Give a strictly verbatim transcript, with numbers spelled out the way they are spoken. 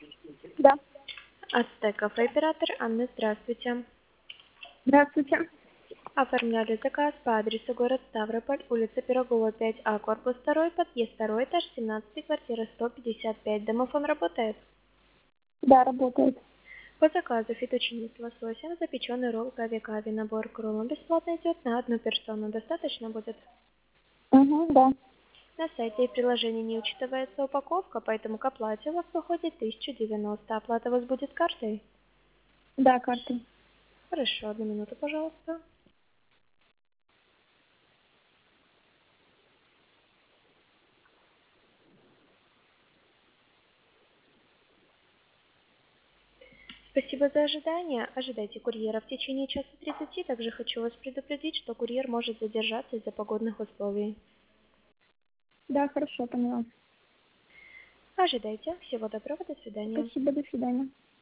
Да. Ацтек Кафе оператор Анна, здравствуйте. Здравствуйте. Оформляли заказ по адресу город Ставрополь, улица Пирогова, пять А, корпус два, подъезд два, этаж семнадцать, квартира сто пятьдесят пять. Домофон работает? Да, работает. По заказу фетучини с лососем, запеченный ролл кави-кави, набор к роллам бесплатно идет на одну персону. Достаточно будет? Угу, да. На сайте и приложении не учитывается упаковка, поэтому к оплате у вас выходит тысяча девяносто. Оплата у вас будет картой? Да, картой. Хорошо, одну минуту, пожалуйста. Спасибо за ожидание. Ожидайте курьера в течение часа тридцати. Также хочу вас предупредить, что курьер может задержаться из-за погодных условий. Да, хорошо, поняла. Ожидайте. Всего доброго. До свидания. Спасибо, до свидания.